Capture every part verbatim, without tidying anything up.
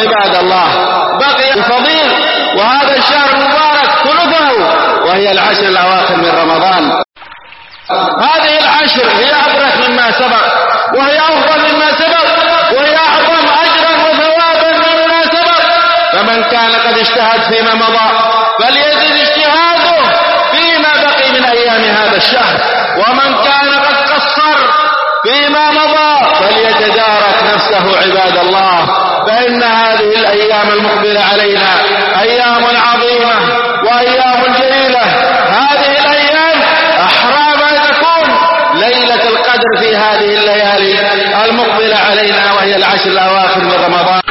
عباد الله بقي الفضيل وهذا الشهر المبارك ثلثه وهي العشر الأواخر من رمضان. هذه العشر هي أبرك مما سبق وهي أفضل مما سبق وهي أعظم أجرا وثوابا مما سبق. فمن كان قد اجتهد فيما مضى فليزد اجتهاده فيما بقي من أيام هذا الشهر، ومن كان قد قصر فيما مضى فليتدارك نفسه عباد الله، فإن هذه الأيام المقبلة علينا أيام عظيمة وأيام جليلة. هذه الأيام أحرى ما تكون ليلة القدر في هذه الليالي المقبلة علينا وهي العشر الأواخر من رمضان.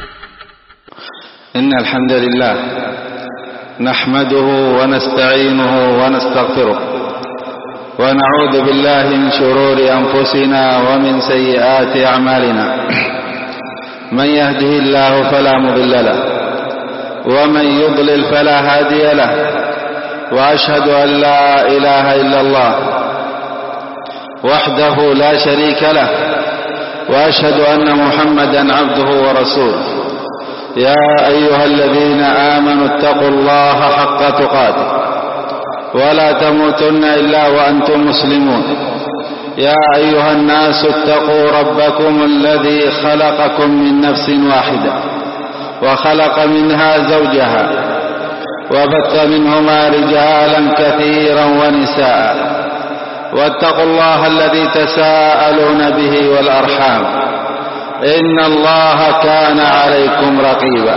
إن الحمد لله نحمده ونستعينه ونستغفره ونعوذ بالله من شرور أنفسنا ومن سيئات أعمالنا. من يهده الله فلا مضل له ومن يضلل فلا هادي له، وأشهد أن لا إله إلا الله وحده لا شريك له، وأشهد أن محمدا عبده ورسوله. يا أيها الذين آمنوا اتقوا الله حق تقاته ولا تموتن إلا وأنتم مسلمون. يا أيها الناس اتقوا ربكم الذي خلقكم من نفس واحدة وخلق منها زوجها وبث منهما رجالا كثيرا ونساء، واتقوا الله الذي تساءلون به والأرحام إن الله كان عليكم رقيبا.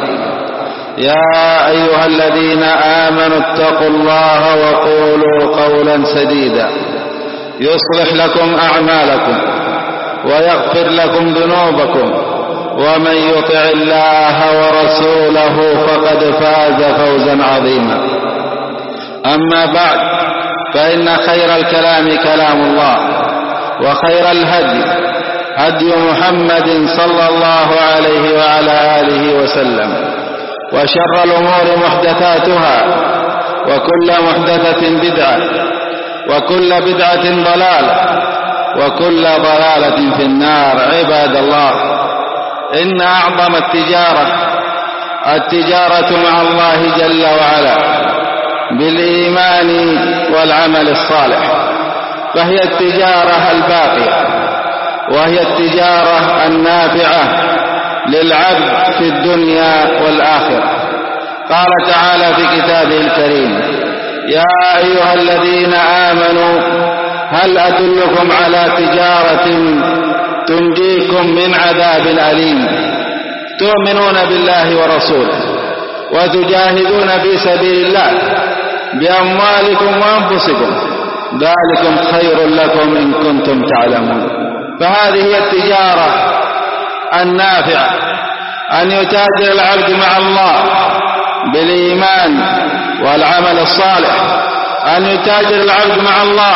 يا أيها الذين آمنوا اتقوا الله وقولوا قولا سديدا يصلح لكم أعمالكم ويغفر لكم ذنوبكم، ومن يطع الله ورسوله فقد فاز فوزا عظيما. أما بعد، فإن خير الكلام كلام الله، وخير الهدي هدي محمد صلى الله عليه وعلى آله وسلم، وشر الأمور محدثاتها، وكل محدثة بدعة، وكل بدعة ضلالة، وكل ضلالة في النار. عباد الله، إن أعظم التجارة التجارة مع الله جل وعلا بالإيمان والعمل الصالح، فهي التجارة الباقية، وهي التجارة النافعة للعبد في الدنيا والآخرة. قال تعالى في كتابه الكريم: يا أيها الذين آمنوا هل أدلكم على تجارة تنجيكم من عذاب أليم تؤمنون بالله ورسوله وتجاهدون في سبيل الله بأموالكم وأنفسكم ذلكم خير لكم إن كنتم تعلمون. فهذه هي التجارة النافعة، أن يتاجر العبد مع الله بالإيمان والعمل الصالح، أن يتاجر العبد مع الله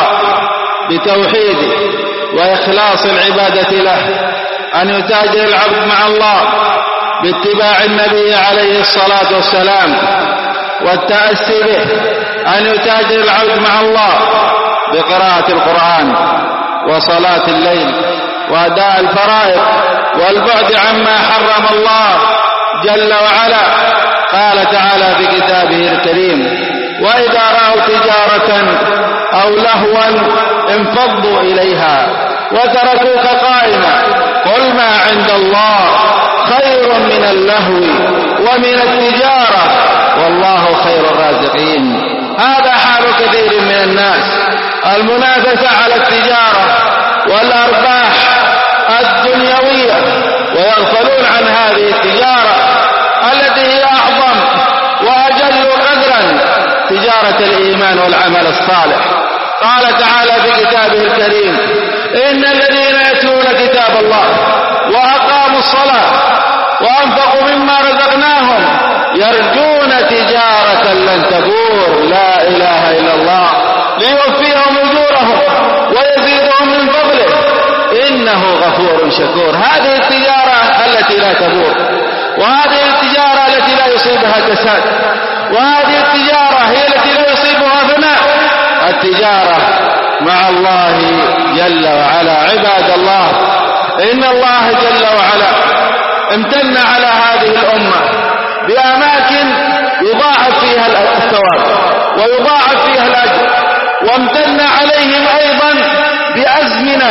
بتوحيده وإخلاص العبادة له، أن يتاجر العبد مع الله باتباع النبي عليه الصلاة والسلام والتأسي به، أن يتاجر العبد مع الله بقراءة القرآن وصلاة الليل وأداء الفرائض والبعد عما حرم الله جل وعلا. قال تعالى في كتابه الكريم: وإذا رأوا تجارة أو لهوا انفضوا إليها وتركوك قائما قل ما عند الله خير من اللهو ومن التجارة والله خير الرازقين. هذا حال كثير من الناس، المنافسة على التجارة والأرباح الدنيوية، ويغفلون عن هذه التجارة التي هي أعظم وأجل قدرا، تجارة الإيمان والعمل الصالح. قال تعالى في كتابه الكريم: إن الذين يتلون كتاب الله وأقاموا الصلاة وأنفقوا مما رزقناهم يرجون تجارة لن تبور لا إله إلا الله ليوفيهم أجورهم ويزيدهم من فضله إنه غفور شكور. هذه التجارة التي لا تبور، وهذه التجارة التي لا يصيبها كساد، وهذه التجارة هي التي لا يصيبها فناء، التجارة مع الله جل وعلا. عباد الله، إن الله جل وعلا امتن على هذه الأمة ويضاعف فيها الأجر. وامتن عليهم أيضا بأزمنة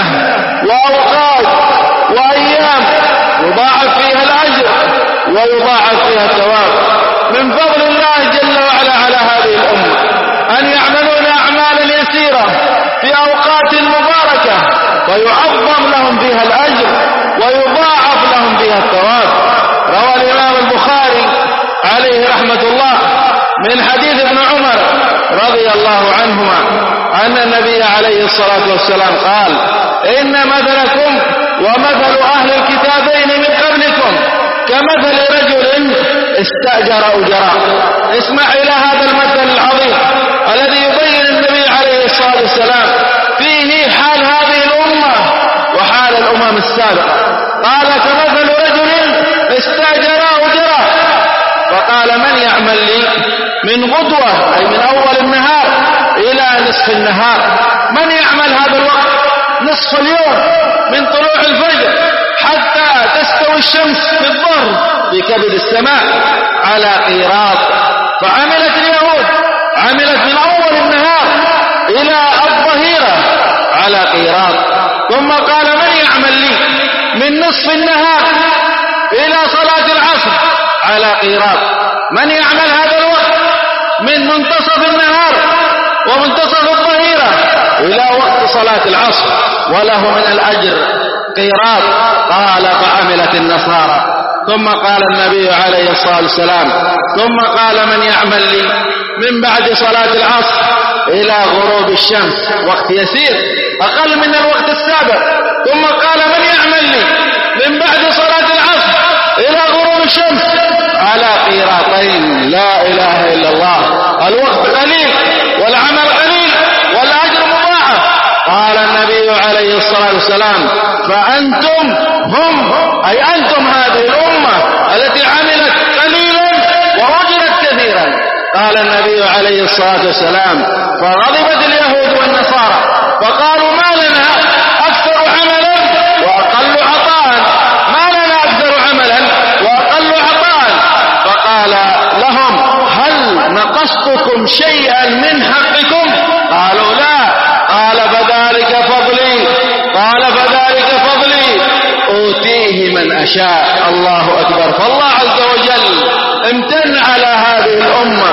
وأوقات وأيام يضاعف فيها الأجر ويضاعف فيها الثواب. من فضل الله جل وعلا على هذه الأمة أن يعملون أعمالا يسيرة في أوقات مباركة ويعظم لهم فيها الأجر ويضاعف لهم فيها الثواب. روى الإمام البخاري عليه رحمة الله من حديث ابن عمر رضي الله عنهما أن النبي عليه الصلاة والسلام قال: إن مثلكم ومثل أهل الكتابين من قبلكم كمثل رجل استأجر أجراء. اسمع إلى هذا المثل العظيم الذي يبين النبي عليه الصلاة والسلام فيه حال هذه الأمة وحال الأمم السابقة. قال: كمثل رجل استأجر أجراء، فقال: من يعمل لي من غدوة، أي من أول النهار إلى نصف النهار، من يعمل هذا الوقت نصف اليوم من طلوع الفجر حتى تستوي الشمس في الظهر في كبد السماء على قيراط. فعملت اليهود، عملت من أول النهار إلى الظهيرة على قيراط. ثم قال: من يعمل لي من نصف النهار إلى صلاة العصر على قيراط. من يعمل هذا الوقت من منتصف النهار ومنتصف الظهيرة إلى وقت صلاة العصر وله من الأجر قيراط. قال: فعملت النصارى. ثم قال النبي عليه الصلاة والسلام: ثم قال: من يعمل لي من بعد صلاة العصر إلى غروب الشمس، وقت يسير أقل من الوقت السابق. ثم قال: من يعمل لي من بعد صلاة العصر إلى غروب الشمس على قيراطين. لا إله إلا الله. الوقت قليل والعمل قليل والأجر مضاعف. قال النبي عليه الصلاة والسلام: فأنتم هم، أي أنتم هذه الأمة التي عملت قليلا وأجرت كثيرا. قال النبي عليه الصلاة والسلام: فغضبت اليهود والنصارى فقالوا: ما لنا أكثر عملا وأقل عطاء، ما لنا أكثر عملا وأقل عطاء. فقال لهم: هل نقصتكم شيئا من حقكم؟ قالوا: لا. قال: فذلك فضلي، قال: فذلك فضلي أوتيه من أشاء. الله أكبر. فالله عز وجل امتن على هذه الأمة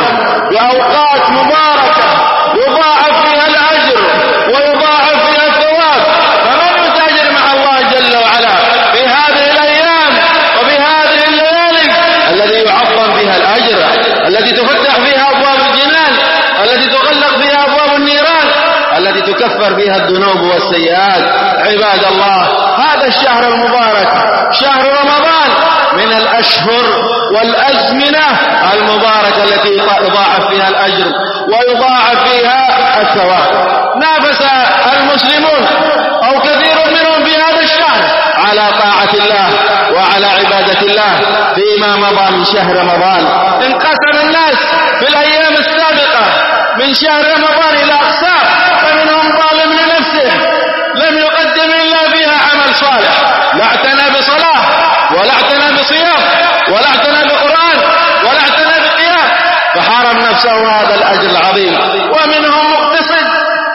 بأوقات مباركة يضاعف فيها الأجر ويضاعف فيها الثواب. فمن يتاجر مع الله جل وعلا في هذه الأيام وفي هذه الليالي الذي يعظم فيها الأجر، التي تفتح فيها أبواب الجنان، التي تغلق فيها أبواب النيران، التي تكفر فيها الذنوب والسيئات. عباد الله، هذا الشهر المبارك شهر رمضان من الأشهر والأزمنة المباركة التي يضاعف فيها الأجر ويضاعف فيها الثواب. نافس المسلمون أو كثير منهم في هذا الشهر على طاعة الله وعلى عبادة الله فيما مضى من شهر رمضان. انقسم الناس في الأيام السابقة من شهر رمضان إلى أقسام، فمنهم ظالم لنفسه لم يقدم إلا فيها عمل صالح، لا اعتنى بصلاة ولا اعتنى بصيام ولا اعتنى بقرآن ولا اعتنى بقيام، فحرم نفسه هذا الأجر العظيم. ومنهم مقتصد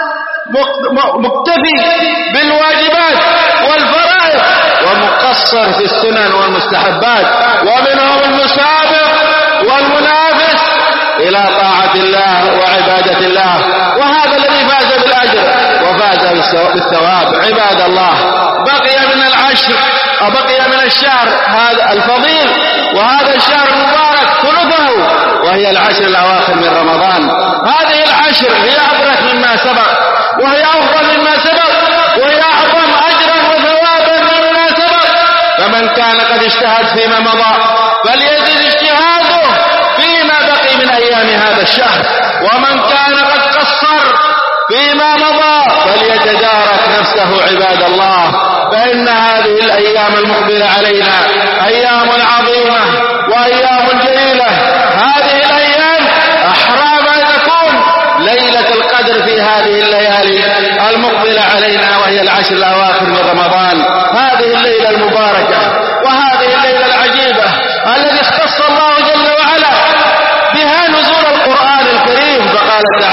مكتفي بالواجبات والفرائض ومقصر في السنن والمستحبات. ومنهم المسابق والمنافس إلى طاعة الله وعبادة الله، وهذا الذي فاز بالأجر وفاز بالثواب. عباد الله، بقي من العشر أو بقي من الشهر هذا الفضيل وهذا الشهر المبارك ثلثه، وهي العشر الأواخر من رمضان. هذه العشر هي أبرك مما سبق، وهي أفضل مما سبق، وهي أعظم أجرا وثوابا مما سبق. فمن كان قد اجتهد فيما مضى فليزد اجتهاده فيما بقي من أيام هذا الشهر، ومن كان قد قصر فيما مضى فليتدارك نفسه. عباد الله، فإن هذه الأيام المقبلة علينا أيام عظيمة وأيام جليلة. هذه الأيام أحرى ما تكون ليلة القدر في هذه الليالي المقبلة علينا، وهي العشر الأواخر من رمضان. هذه الليلة المباركة وهذه الليلة العجيبة التي اختص الله جل وعلا بها نزول القرآن الكريم. فقال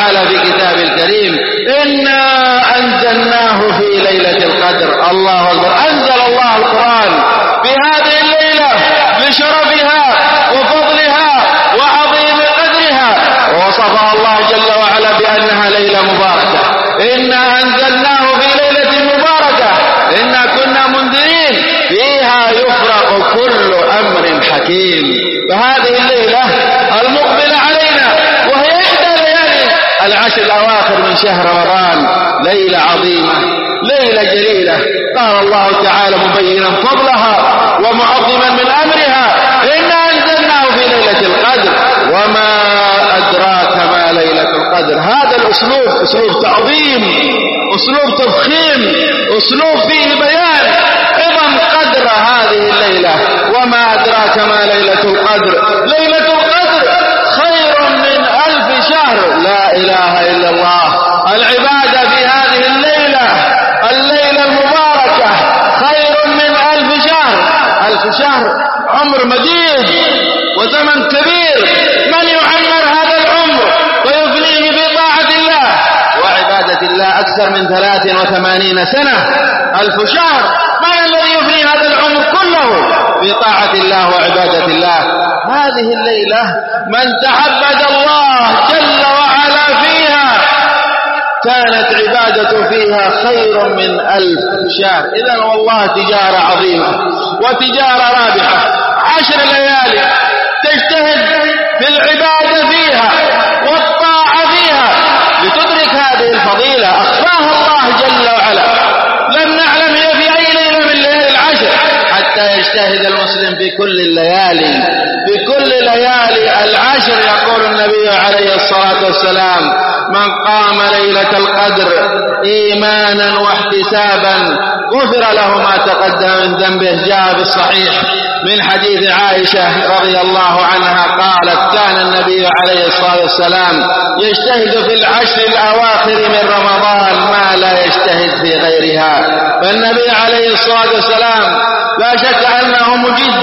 حكيم. فهذه الليلة المقبلة علينا وهي إحدى ليالي العشر الأواخر من شهر رمضان ليلة عظيمة، ليلة جليلة. قال الله تعالى مبينا فضلها ومعظما من أمرها: إنا أنزلناه في ليلة القدر وما أدراك ما ليلة القدر. هذا الأسلوب أسلوب تعظيم، أسلوب تفخيم، أسلوب فيه بيان عظم قدر هذه الليلة. وما أدراك ما ليلة القدر. ليلة القدر خير من ألف شهر. لا إله إلا الله. العبادة في هذه الليلة، الليلة المباركة، خير من ألف شهر. ألف شهر عمر مديد وزمن كبير. من يعمر هذا العمر ويفنيه في طاعة الله وعبادة الله أكثر من ثلاث وثمانين سنة؟ ألف شهر. من الذي يفني هذا العمر كله في طاعة الله وعبادة الله؟ هذه الليلة من تعبد الله جل وعلا فيها كانت عبادة فيها خير من ألف شهر. إذن والله تجارة عظيمة وتجارة رابحة. عشر ليالي تجتهد في العبادة فيها والطاعة فيها لتدرك هذه الفضيلة أخفاها الله جل وعلا. لم نعلم هي في أي ليلة من ليالي العشر حتى يجتهد المسلم في كل الليالي، في كل ليالي العشر. يقول النبي عليه الصلاة والسلام: من قام ليلة القدر إيمانا واحتسابا غفر له ما تقدم من ذنبه. جاء بالصحيح من حديث عائشة رضي الله عنها قالت: كان النبي عليه الصلاة والسلام يجتهد في العشر الأواخر من رمضان ما لا يجتهد في غيرها. فالنبي عليه الصلاة والسلام لا شك أنه مجد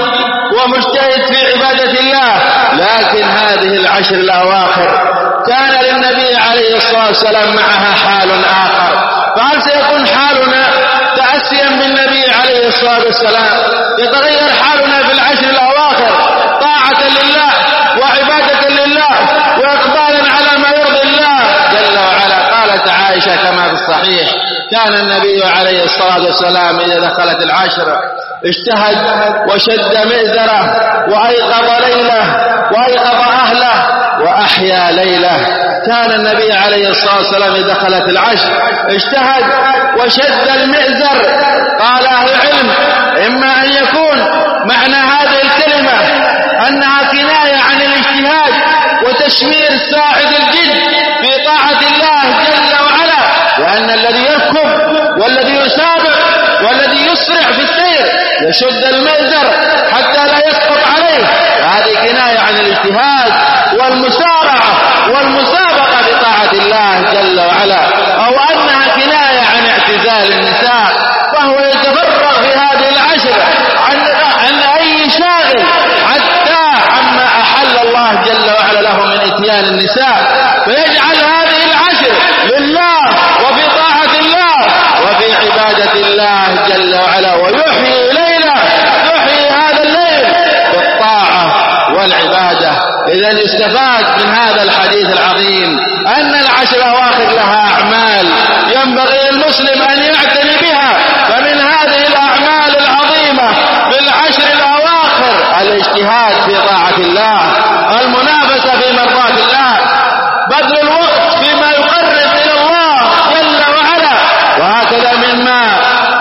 ومجتهد في عبادة الله، لكن هذه العشر الأواخر كان للنبي عليه الصلاة والسلام معها حال آخر. فهل سيكون حالنا تأسيا بالنبي عليه الصلاة والسلام؟ يتغير حالنا في العشر الأواخر طاعة لله وعبادة لله وإقبالا على ما يرضي الله جل وعلا. قالت عائشة كما في الصحيح: كان النبي عليه الصلاة والسلام إذا دخلت العشر اجتهد وشد مئزره وأيقظ ليله وأيقظ أهله وأحيا ليله. كان النبي عليه الصلاة والسلام إذا دخلت العشر اجتهد وشد المئزر. قال أهل العلم: إما أن يكون معنى هذه الكلمة أنها كناية عن الاجتهاد وتشمير ساعد الجد في طاعة الله جل وعلا، لأن الذي يركض والذي يسابق والذي يسرع في السير يشد المئزر حتى لا يسقط عليه. هذه كناية عن الاجتهاد والمسارعة والمسابقة بطاعة الله جل وعلا، أو أنها كناية عن اعتزال النساء، فهو يتفرغ في هذه العشر عن, عن أي شاغل حتى عما أحل الله جل وعلا له من إتيان النساء، فيجعل هذه العشر لله وفي طاعة الله وفي عبادة الله جل وعلا، ويحيي ليله، يحيي هذا الليل بالطاعة والعبادة. إذن يستفاد من هذا الحديث العظيم أن العشر الأواخر لها أعمال ينبغي المسلم أن يعتني بها. فمن هذه الأعمال العظيمة في العشر الأواخر الاجتهاد في طاعة الله، المنافسة في مرضاة الله، بذل الوقت فيما يقرب إلى الله جل وعلا. وهكذا مما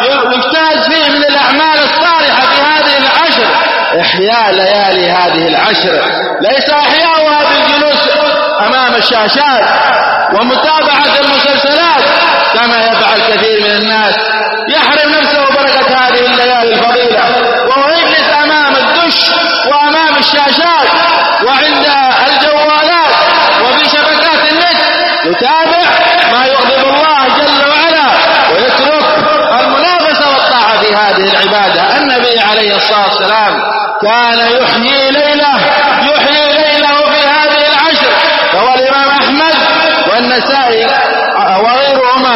يجتهد فيه من الأعمال الصالحة في هذه العشر إحياء ليالي هذه العشر، ليس إحياؤها بالجلوس أمام الشاشات ومتابعة المسلسلات كما يفعل كثير من الناس، يحرم نفسه بركة هذه الليالي الفضيلة وهو يجلس أمام الدش وأمام الشاشات وعند الجوالات وفي شبكات النت يتابع ما يغضب الله جل وعلا ويترك المنافسة والطاعة في هذه العبادة. النبي عليه الصلاة والسلام كان يحيي ليله يحيي ليله في هذه العشر. روى الإمام أحمد والنسائي وغيرهما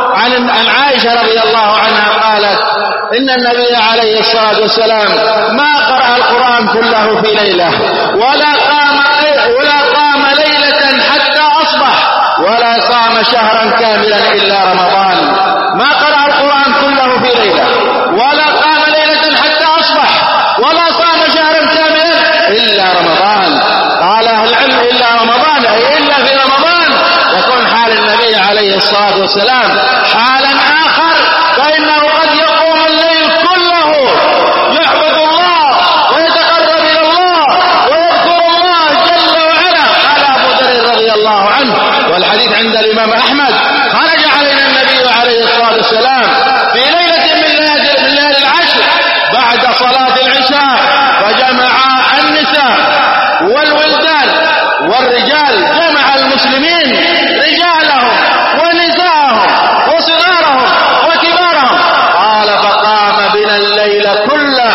عن عن عائشة رضي الله عنها قالت: إن النبي عليه الصلاة والسلام ما قرأ القرآن كله في ليلة ولا قام ولا قام ليلة حتى أصبح ولا صام شهرا كاملا إلا رمضان. ما قرأ القرآن كله في ليلة ولا قام ليلة حتى أصبح ولا صام شهرا كاملا الصلاة والسلام حالا آخر، فإنه قد يقوم الليل كله يعبد الله ويتقرب إلى الله ويذكر الله جل وعلا. قال أبو ذر رضي الله عنه، والحديث عند الإمام أحمد: خرج علينا النبي عليه الصلاة والسلام في ليلة من ليالي العشر بعد صلاة العشاء، فجمع النساء والولدان والرجال، جمع المسلمين رجالهم ونساءهم وصغارهم وكبارهم. قال: فقام بنا الليل كله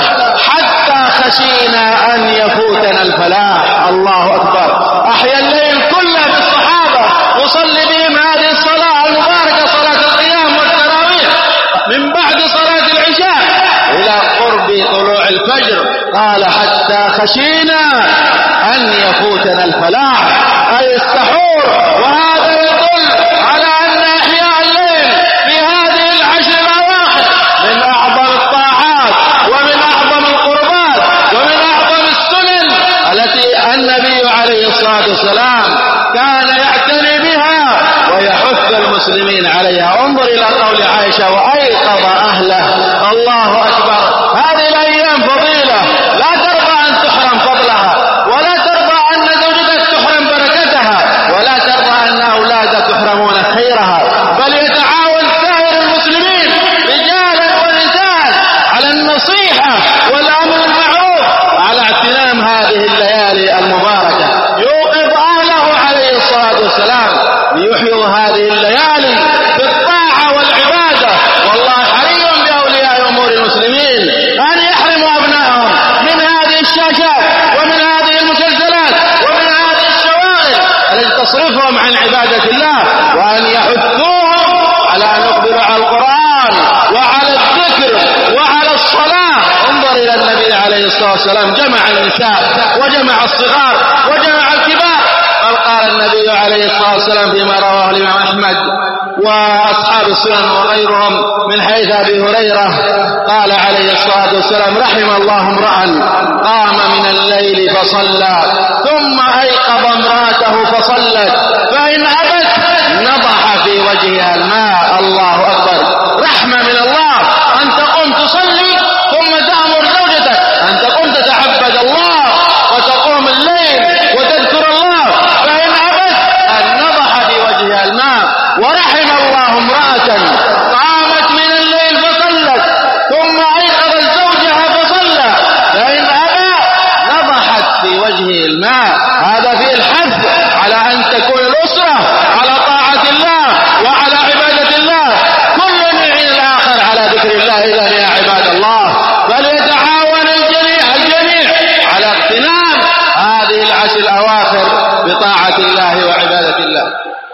حتى خشينا أن يفوتنا الفلاح. الله أكبر. أحيا الليل كله بالصحابة يصلي بهم هذه الصلاة المباركة، صلاة القيام والتراويح، من بعد صلاة العشاء إلى قرب طلوع الفجر. قال: حتى خشينا أن يفوتنا الفلاح، أي السحور. وهذا يدل على أن إحياء الليل في هذه العشر الأواخر من أعظم الطاعات ومن أعظم القربات ومن أعظم السنن التي النبي عليه الصلاة والسلام كان يعتني بها ويحث المسلمين عليها. انظر إلى قول عائشة: وأيقظ أهله. الله أكبر. هذه الأيام فضيلة، لا ترضى أن تحرم فضلها، ولا ترضى أن زوجتك تحرم بركتها، ولا ترضى أن أولادك يحرمون خيرها، بل يتعاون سائر المسلمين رجالا ونساء على النصيحة والأمر بالمعروف، على اغتنام هذه الليالي المباركة. يوقظ أهله عليه الصلاة والسلام ليحيوا هذه الليالي بالطاعة والعبادة. والله حري بأولياء أمور المسلمين أن يحرموا أبنائهم من هذه الشاشات ومن هذه المسلسلات ومن هذه الشواغل التي تصرفهم عن عبادة الله، وأن يحثوهم على أن يقبلوا على القرآن وعلى الذكر وعلى الصلاة. انظر إلى النبي عليه الصلاة والسلام: جمع النساء وجمع الصغار وجمع الكبار. قال قال النبي عليه الصلاة والسلام فيما رواه الإمام أحمد وأصحاب السنن وغيرهم من حيث أبي هريرة، قال عليه الصلاة والسلام: رحم الله امرأ قام من الليل فصلى ثم أيقظ امرأته فصلت، فإن أبت نضح في وجهها الماء. الله أكبر. رحمة من الله أن تقوم تصلي ثم تأمر زوجتك أن تقوم تتعبد الله وتقوم الليل وتذكر الله، فإن أبت أن نضح في وجهها الماء. ورحم الله امرأة قامت من الليل فصلت ثم أيقظت زوجها فصلى، فإن أبى نضحت في وجهه الماء. هذا فيه الحث على أن تكون الأسرة على طاعة الله وعلى عبادة الله، كل يعين الآخر على ذكر الله. إذن يا عباد الله، فليتعاون الجميع الجميع على اغتنام هذه العشر الأواخر بطاعة الله وعبادة الله.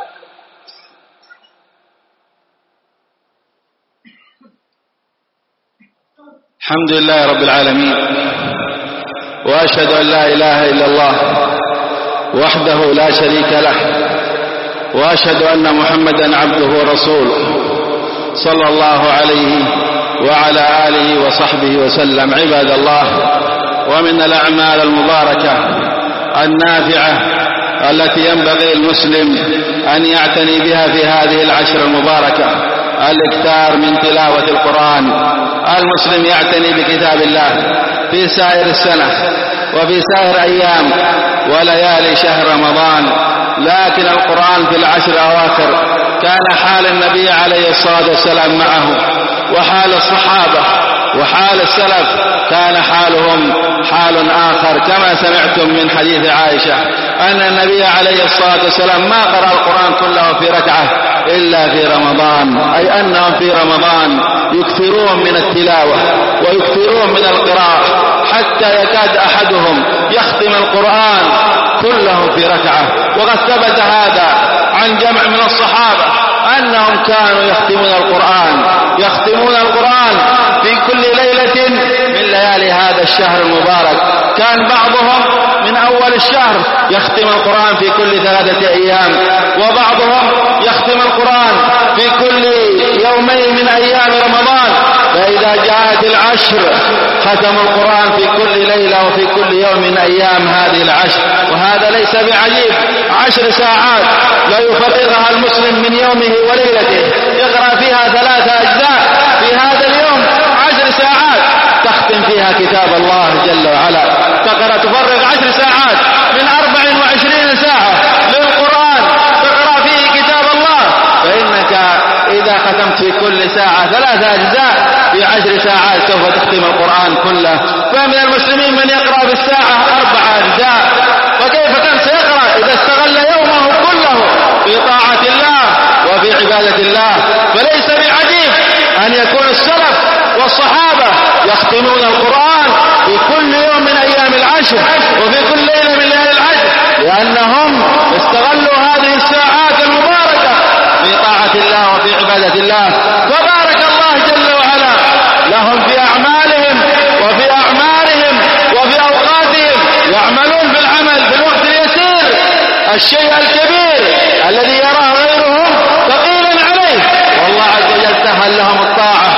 الحمد لله رب العالمين، وأشهد أن لا إله إلا الله وحده لا شريك له، وأشهد أن محمدا عبده ورسوله صلى الله عليه وعلى آله وصحبه وسلم. عباد الله، ومن الأعمال المباركة النافعة التي ينبغي المسلم أن يعتني بها في هذه العشر المباركة الاكثار من تلاوة القرآن. المسلم يعتني بكتاب الله في سائر السنة وفي سائر أيام وليالي شهر رمضان، لكن القرآن في العشر الأواخر كان حال النبي عليه الصلاة والسلام معه، وحال الصحابة وحال السلف كان حالهم حال آخر، كما سمعتم من حديث عائشة أن النبي عليه الصلاة والسلام ما قرأ القرآن كله في ركعة إلا في رمضان، أي أنهم في رمضان يكثرون من التلاوة ويكثرون من القراءة حتى يكاد أحدهم يختم القرآن كله في ركعة. وقد ثبت هذا عن جمع من الصحابة أنهم كانوا يختمون القرآن يختمون القرآن في كل ليلة من ليالي هذا الشهر المبارك. كان بعضهم من أول الشهر يختم القرآن في كل ثلاثة أيام، وبعضهم يختم القرآن في كل يومين من أيام رمضان، فإذا جاءت العشر ختموا القرآن في كل ليلة وفي كل يوم من أيام هذه العشر. وهذا ليس بعجيب، عشر ساعات لا يفرغها المسلم من يومه وليلته، يقرأ فيها ثلاثة أجزاء في هذا اليوم، عشر ساعات تختم فيها كتاب الله جل وعلا. تقرأ تفرغ عشر ساعات من أربع وعشرين ساعة للقرآن تقرأ فيه كتاب الله، فإنك إذا ختمت في كل ساعة ثلاثة أجزاء في عشر ساعات سوف تختم القرآن كله. فمن المسلمين من يقرأ في الساعة أربع أجزاء، فكيف كان سيقرأ إذا استغل يومه كله في طاعة الله وفي عبادة الله؟ فليس بعجيب أن يكون السلف والصحابة يختمون القرآن في كل يوم من أيام العشر وفي كل ليلة من ليالي العشر، لأنهم استغلوا هذه الساعات المباركة في طاعة الله وفي عبادة الله. فبارك الله جل وعلا لهم في أعمالهم وفي أعمارهم وفي أوقاتهم، يعملون بالعمل في الوقت اليسير الشيء الكبير الذي يراه غيرهم ثقيلا عليه، والله عز وجل سهل لهم الطاعة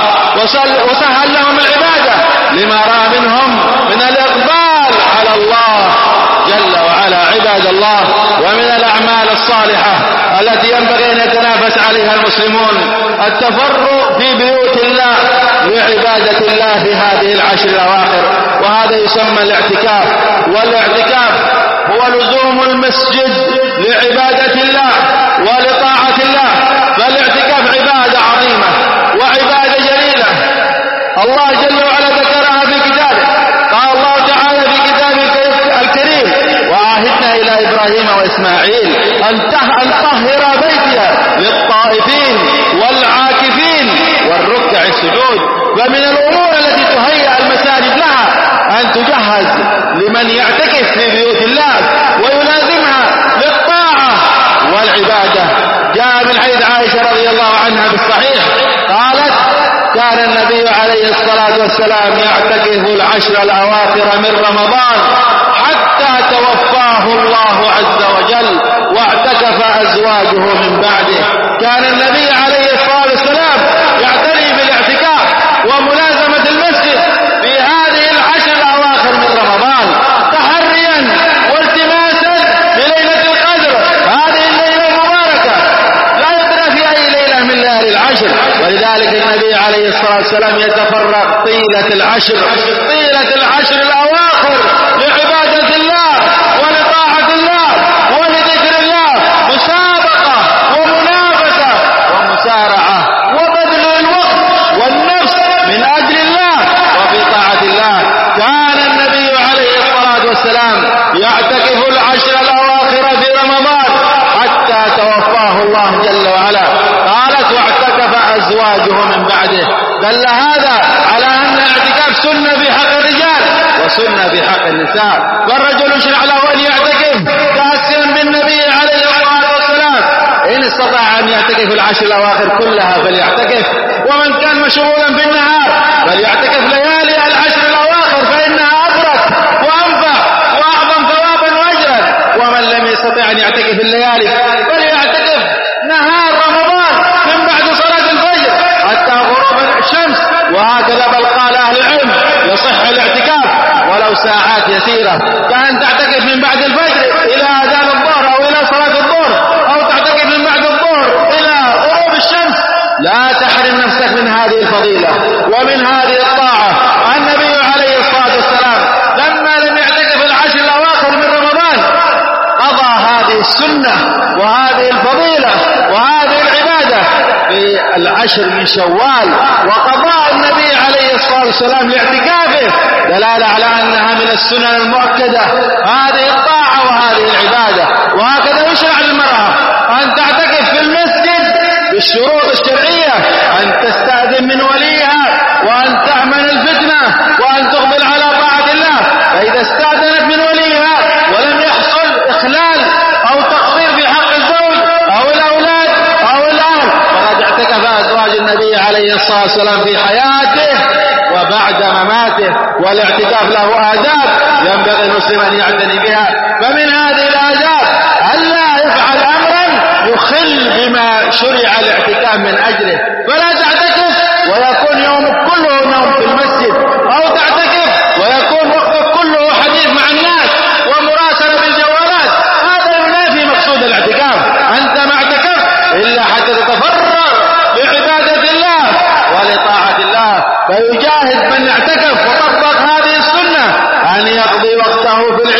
وسهل لهم العبادة لما رأى منهم من الإقبال على الله جل وعلا. عباد الله، ومن الأعمال الصالحة التي ينبغي أن يتنافس عليها المسلمون التفرغ في بيوت الله لعبادة الله في هذه العشر الأواخر، وهذا يسمى الاعتكاف. والاعتكاف هو لزوم المسجد لعبادة الله ولطاعة الله، فالاعتكاف عبادة عظيمة وعبادة جليلة الله جل وعلا ذكرها في كتابه. قال الله تعالى في كتابه الكريم: وعاهدنا إلى إبراهيم وإسماعيل أن طهر بيتي للطائفين والعاكفين والركع السجود. فمن الأمور التي تهيئ المساجد لها أن تجهز لمن يعتكف في بيوت الله ويلازمها للطاعة والعبادة. جاء من حديث عائشة رضي الله عنها في الصحيح قالت: كان النبي عليه الصلاة والسلام يعتكف العشر الأواخر من رمضان حتى توفاه الله عز وجل واعتكف أزواجه من بعده. كان النبي عليه الصلاة والسلام يعتني بالاعتكاف وملازمة المسجد في هذه العشر الأواخر من رمضان تحريا والتماسا لليلة القدر، هذه الليلة المباركة لا يدرى في أي ليلة من ليالي العشر. ولذلك النبي عليه الصلاة والسلام يتفرغ طيلة العشر طيلة العشر الأواخر لعبادة الله ولطاعة الله ولذكر الله، مسابقة ومنافسة ومسارعة وبذل الوقت والنفس من أجل الله وفي طاعة الله. كان النبي عليه الصلاة والسلام يعتكف العشر الأواخر في رمضان حتى توفاه الله جل وعلا. قالت: واعتكف أزواجه من بعده. دل هذا على أن الاعتكاف سنة في حق الرجال وسنة في حق النساء، فالرجل يشرع له أن يعتكف تأسيا بالنبي عليه الصلاة والسلام. إن استطاع أن يعتكف العشر الأواخر كلها فليعتكف، ومن كان مشغولا في النهار فليعتكف ليالي العشر الأواخر فإنها أبرك وأنفع وأعظم ثوابا وأجرا. ومن لم يستطع أن يعتكف الليالي فليعتكف نهار رمضان من بعد صلاة الفجر حتى غروب الشمس. وهكذا بل قال أهل العلم يصح الاعتكاف ولو ساعات يسيرة، كأن تعتكف من بعد الفجر إلى أذان الظهر أو إلى صلاة الظهر، أو تعتكف من بعد الظهر إلى غروب الشمس. لا تحرم نفسك من هذه الفضيلة ومن هذه الطاعة. النبي عليه الصلاة والسلام لما لم يعتكف العشر الأواخر من رمضان قضى هذه السنة وهذه الفضيلة وهذه العبادة في العشر من شوال. وقضاء النبي عليه الصلاة والسلام لاعتكافه دلالة على أنها من السنن المؤكدة، هذه الطاعة وهذه العبادة. وهكذا يشرع للمرأة أن تعتكف في المسجد بالشروط الشرعية، أن تستأذن من وليها وأن تأمن الفتنة وأن تقبل على طاعة الله. فإذا استأذنت من وليها ولم يحصل إخلال أو تقصير في حق الزوج أو الأولاد أو الأهل فقد اعتكف أزواج النبي عليه الصلاة والسلام في حياته وبعد مماته. والاعتكاف له آداب ينبغي المسلم أن يعتني بها. فمن هذه الآداب ألا يفعل أمرا يخل بما شرع الاعتكاف من أجله، فلا تعتكف ويكون يومك كله نوم في المسجد، أو تعتكف ويكون وقتك كله حديث مع الناس ومراسلة بالجوالات. هذا ينافي مقصود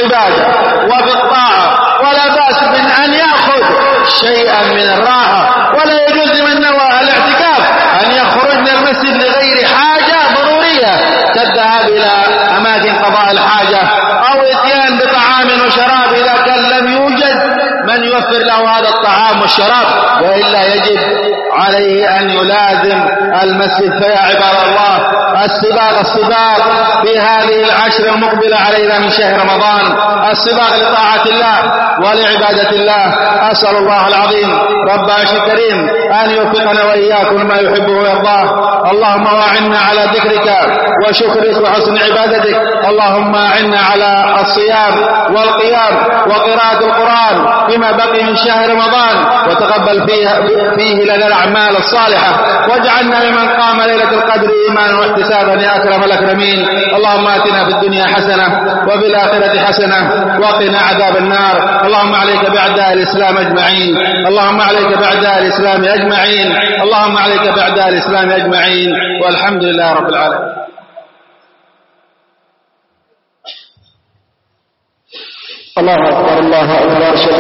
العبادة وفي الطاعة، ولا بأس من أن يأخذ شيئا من الراحة. ولا يجوز لمن نوى الاعتكاف أن يخرج من المسجد لغير حاجة ضرورية كالذهاب إلى أماكن قضاء الحاجة أو اتيان بطعام وشراب إذا كان لم يوجد من يوفر له هذا الطعام والشراب، وإلا يجب عليه أن يلازم المسجد. فيا عباد الله، السباق السباق في هذه العشر المقبلة علينا من شهر رمضان، السباق لطاعة الله ولعبادة الله. أسأل الله العظيم رب العرش الكريم أن يوفقنا وإياكم ما يحبه ويرضاه. اللهم أعنا على ذكرك وشكرك وحسن عبادتك. اللهم أعنا على الصيام والقيام وقراءة القرآن فيما بقي من شهر رمضان، وتقبل فيه, فيه لنا الأعمال الصالحة، واجعلنا ممن قام ليلة القدر إيمانا واحتسابا يا أكرم الأكرمين. اللهم آتنا في الدنيا حسنة وفي الآخرة حسنة وقنا عذاب النار. اللهم عليك بأعداء الإسلام أجمعين، اللهم عليك بأعداء الإسلام أجمعين، اللهم عليك بأعداء الإسلام أجمعين، والحمد لله رب العالمين. الله أكبر، الله أكبر.